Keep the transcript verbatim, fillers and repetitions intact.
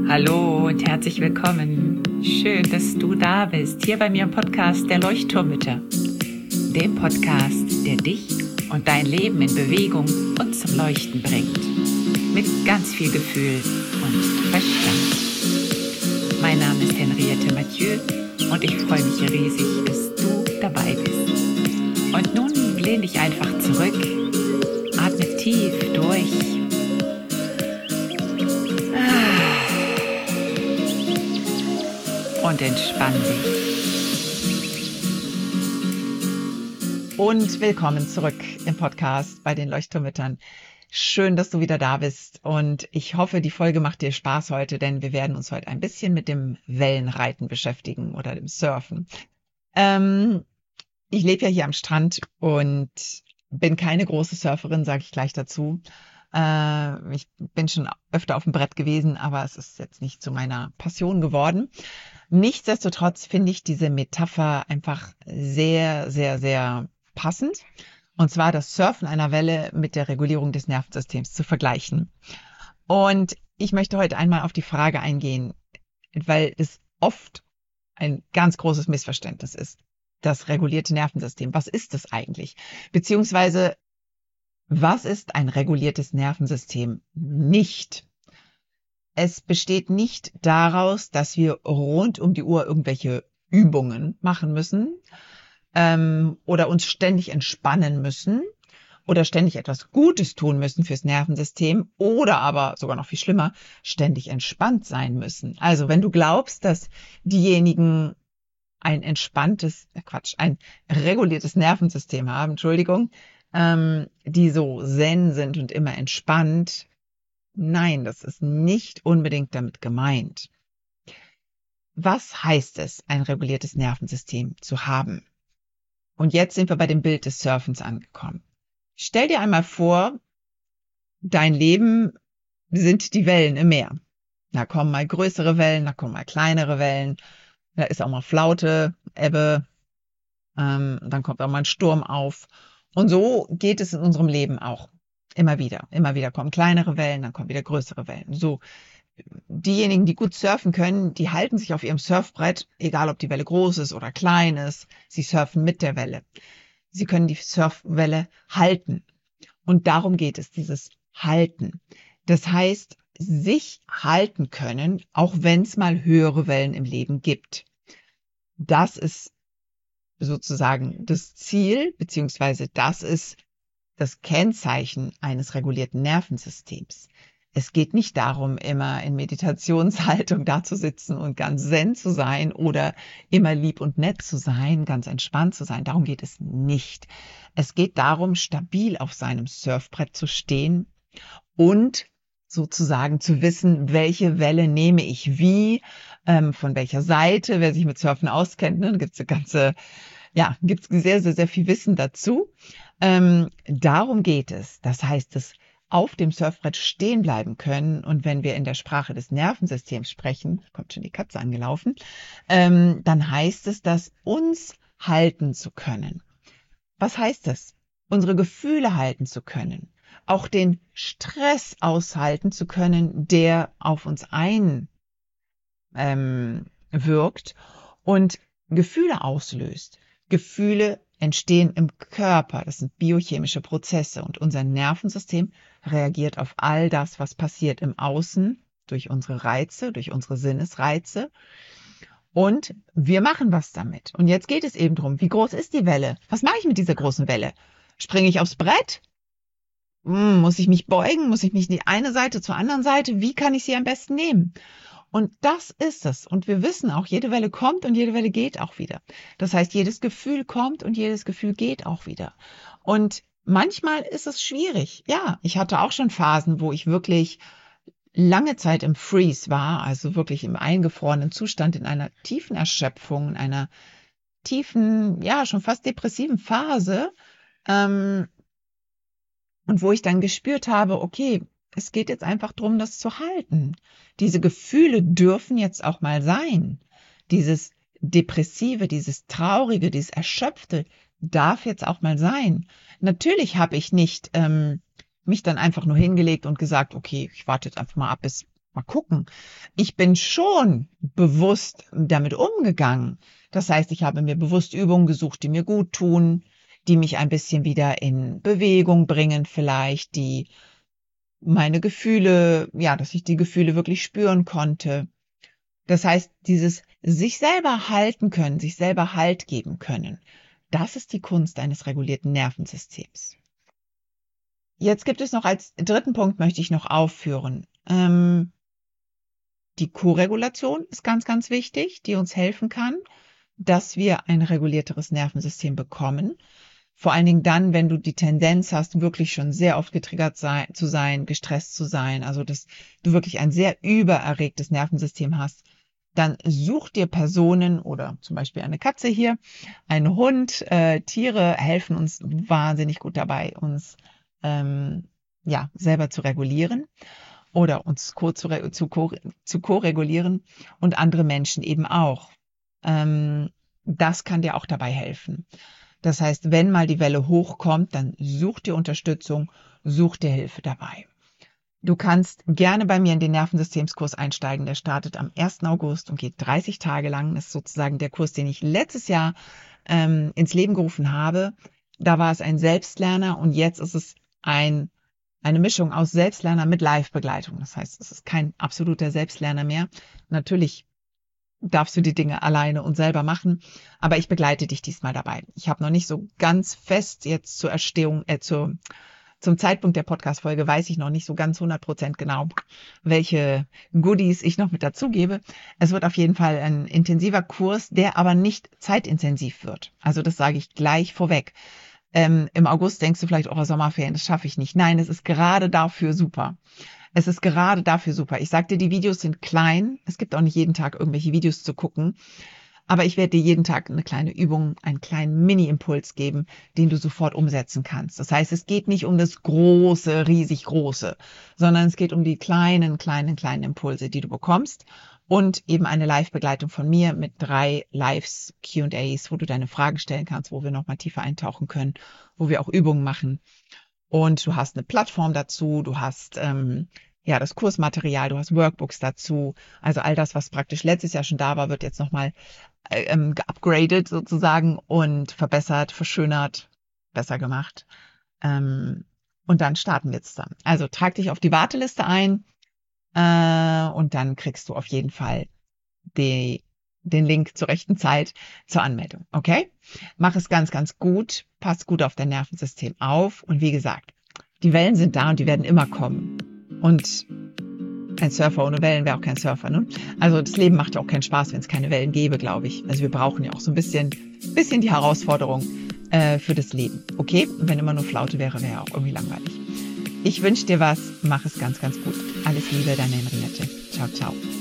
Hallo und herzlich willkommen. Schön, dass du da bist, hier bei mir im Podcast der Leuchtturmmütter. Dem Podcast, der dich und dein Leben in Bewegung und zum Leuchten bringt. Mit ganz viel Gefühl und Verstand. Mein Name ist Henriette Mathieu und ich freue mich riesig, dass du dabei bist. Und nun lehn dich einfach zurück, atme tief durch. Und entspann dich. Und willkommen zurück im Podcast bei den Leuchtturmmüttern. Schön, dass du wieder da bist und ich hoffe, die Folge macht dir Spaß heute, denn wir werden uns heute ein bisschen mit dem Wellenreiten beschäftigen oder dem Surfen. Ähm, ich lebe ja hier am Strand und bin keine große Surferin, sage ich gleich dazu. Äh, ich bin schon öfter auf dem Brett gewesen, aber es ist jetzt nicht zu meiner Passion geworden. Nichtsdestotrotz finde ich diese Metapher einfach sehr, sehr, sehr passend. Und zwar das Surfen einer Welle mit der Regulierung des Nervensystems zu vergleichen. Und ich möchte heute einmal auf die Frage eingehen, weil es oft ein ganz großes Missverständnis ist. Das regulierte Nervensystem. Was ist das eigentlich? Beziehungsweise, was ist ein reguliertes Nervensystem nicht? Es besteht nicht daraus, dass wir rund um die Uhr irgendwelche Übungen machen müssen ähm, oder uns ständig entspannen müssen oder ständig etwas Gutes tun müssen fürs Nervensystem oder aber sogar noch viel schlimmer, ständig entspannt sein müssen. Also wenn du glaubst, dass diejenigen ein entspanntes, äh Quatsch, ein reguliertes Nervensystem haben, Entschuldigung, ähm, die so zen sind und immer entspannt, nein, das ist nicht unbedingt damit gemeint. Was heißt es, ein reguliertes Nervensystem zu haben? Und jetzt sind wir bei dem Bild des Surfens angekommen. Stell dir einmal vor, dein Leben sind die Wellen im Meer. Da kommen mal größere Wellen, da kommen mal kleinere Wellen, da ist auch mal Flaute, Ebbe, ähm, dann kommt auch mal ein Sturm auf. Und so geht es in unserem Leben auch. Immer wieder. Immer wieder kommen kleinere Wellen, dann kommen wieder größere Wellen. So, diejenigen, die gut surfen können, die halten sich auf ihrem Surfbrett, egal ob die Welle groß ist oder klein ist. Sie surfen mit der Welle. Sie können die Surfwelle halten. Und darum geht es, dieses Halten. Das heißt, sich halten können, auch wenn es mal höhere Wellen im Leben gibt. Das ist sozusagen das Ziel, beziehungsweise das ist das Kennzeichen eines regulierten Nervensystems. Es geht nicht darum, immer in Meditationshaltung da zu sitzen und ganz zen zu sein oder immer lieb und nett zu sein, ganz entspannt zu sein. Darum geht es nicht. Es geht darum, stabil auf seinem Surfbrett zu stehen und sozusagen zu wissen, welche Welle nehme ich wie, ähm, von welcher Seite. Wer sich mit Surfen auskennt, ne, gibt es eine ganze Ja, gibt es sehr, sehr, sehr viel Wissen dazu. Ähm, darum geht es. Das heißt, dass auf dem Surfbrett stehen bleiben können. Und wenn wir in der Sprache des Nervensystems sprechen, kommt schon die Katze angelaufen, ähm, dann heißt es, dass uns halten zu können. Was heißt das? Unsere Gefühle halten zu können. Auch den Stress aushalten zu können, der auf uns einwirkt ähm, wirkt und Gefühle auslöst. Gefühle entstehen im Körper, das sind biochemische Prozesse und unser Nervensystem reagiert auf all das, was passiert im Außen, durch unsere Reize, durch unsere Sinnesreize und wir machen was damit. Und jetzt geht es eben darum, wie groß ist die Welle? Was mache ich mit dieser großen Welle? Springe ich aufs Brett? Hm, muss ich mich beugen? Muss ich mich die eine Seite zur anderen Seite? Wie kann ich sie am besten nehmen? Und das ist es. Und wir wissen auch, jede Welle kommt und jede Welle geht auch wieder. Das heißt, jedes Gefühl kommt und jedes Gefühl geht auch wieder. Und manchmal ist es schwierig. Ja, ich hatte auch schon Phasen, wo ich wirklich lange Zeit im Freeze war, also wirklich im eingefrorenen Zustand, in einer tiefen Erschöpfung, in einer tiefen, ja, schon fast depressiven Phase. Ähm, und wo ich dann gespürt habe, okay, es geht jetzt einfach darum, das zu halten. Diese Gefühle dürfen jetzt auch mal sein. Dieses Depressive, dieses Traurige, dieses Erschöpfte darf jetzt auch mal sein. Natürlich habe ich nicht ähm, mich dann einfach nur hingelegt und gesagt, okay, ich warte jetzt einfach mal ab, bis Mal gucken. Ich bin schon bewusst damit umgegangen. Das heißt, ich habe mir bewusst Übungen gesucht, die mir gut tun, die mich ein bisschen wieder in Bewegung bringen vielleicht, die meine Gefühle, ja, dass ich die Gefühle wirklich spüren konnte. Das heißt, dieses sich selber halten können, sich selber Halt geben können, das ist die Kunst eines regulierten Nervensystems. Jetzt gibt es noch als dritten Punkt, möchte ich noch aufführen. Ähm, die Koregulation ist ganz, ganz wichtig, die uns helfen kann, dass wir ein regulierteres Nervensystem bekommen. Vor allen Dingen dann, wenn du die Tendenz hast, wirklich schon sehr oft getriggert sein, zu sein, gestresst zu sein, also dass du wirklich ein sehr übererregtes Nervensystem hast, dann such dir Personen oder zum Beispiel eine Katze hier, ein Hund, äh, Tiere helfen uns wahnsinnig gut dabei, uns ähm, ja selber zu regulieren oder uns co zu, zu, co zu co-regulieren und andere Menschen eben auch. Ähm, das kann dir auch dabei helfen. Das heißt, wenn mal die Welle hochkommt, dann such dir Unterstützung, such dir Hilfe dabei. Du kannst gerne bei mir in den Nervensystemskurs einsteigen. Der startet am ersten August und geht dreißig Tage lang. Das ist sozusagen der Kurs, den ich letztes Jahr ähm, ins Leben gerufen habe. Da war es ein Selbstlerner und jetzt ist es ein, eine Mischung aus Selbstlerner mit Live-Begleitung. Das heißt, es ist kein absoluter Selbstlerner mehr. Natürlich darfst du die Dinge alleine und selber machen, aber ich begleite dich diesmal dabei. Ich habe noch nicht so ganz fest jetzt zur Erstehung, äh, zur Zum Zeitpunkt der Podcast-Folge weiß ich noch nicht so ganz hundert Prozent genau, welche Goodies ich noch mit dazugebe. Es wird auf jeden Fall ein intensiver Kurs, der aber nicht zeitintensiv wird. Also das sage ich gleich vorweg. Ähm, im August denkst du vielleicht, oh, Sommerferien, das schaffe ich nicht. Nein, es ist gerade dafür super. Es ist gerade dafür super. Ich sagte, die Videos sind klein. Es gibt auch nicht jeden Tag irgendwelche Videos zu gucken. Aber ich werde dir jeden Tag eine kleine Übung, einen kleinen Mini-Impuls geben, den du sofort umsetzen kannst. Das heißt, es geht nicht um das große, riesig große, sondern es geht um die kleinen, kleinen, kleinen Impulse, die du bekommst und eben eine Live-Begleitung von mir mit drei Lives, Q und A's, wo du deine Fragen stellen kannst, wo wir nochmal tiefer eintauchen können, wo wir auch Übungen machen. Und du hast eine Plattform dazu, du hast ähm, ja das Kursmaterial, du hast Workbooks dazu. Also all das, was praktisch letztes Jahr schon da war, wird jetzt nochmal ähm, geupgradet sozusagen und verbessert, verschönert, besser gemacht. Ähm, und dann starten wir zusammen. Also trag dich auf die Warteliste ein äh, und dann kriegst du auf jeden Fall die, den Link zur rechten Zeit zur Anmeldung. Okay? Mach es ganz, ganz gut. Pass gut auf dein Nervensystem auf. Und wie gesagt, die Wellen sind da und die werden immer kommen. Und ein Surfer ohne Wellen wäre auch kein Surfer, ne? Also das Leben macht ja auch keinen Spaß, wenn es keine Wellen gäbe, glaube ich. Also wir brauchen ja auch so ein bisschen, bisschen die Herausforderung äh, für das Leben. Okay? Und wenn immer nur Flaute wäre, wäre ja auch irgendwie langweilig. Ich wünsche dir was. Mach es ganz, ganz gut. Alles Liebe, deine Henriette. Ciao, ciao.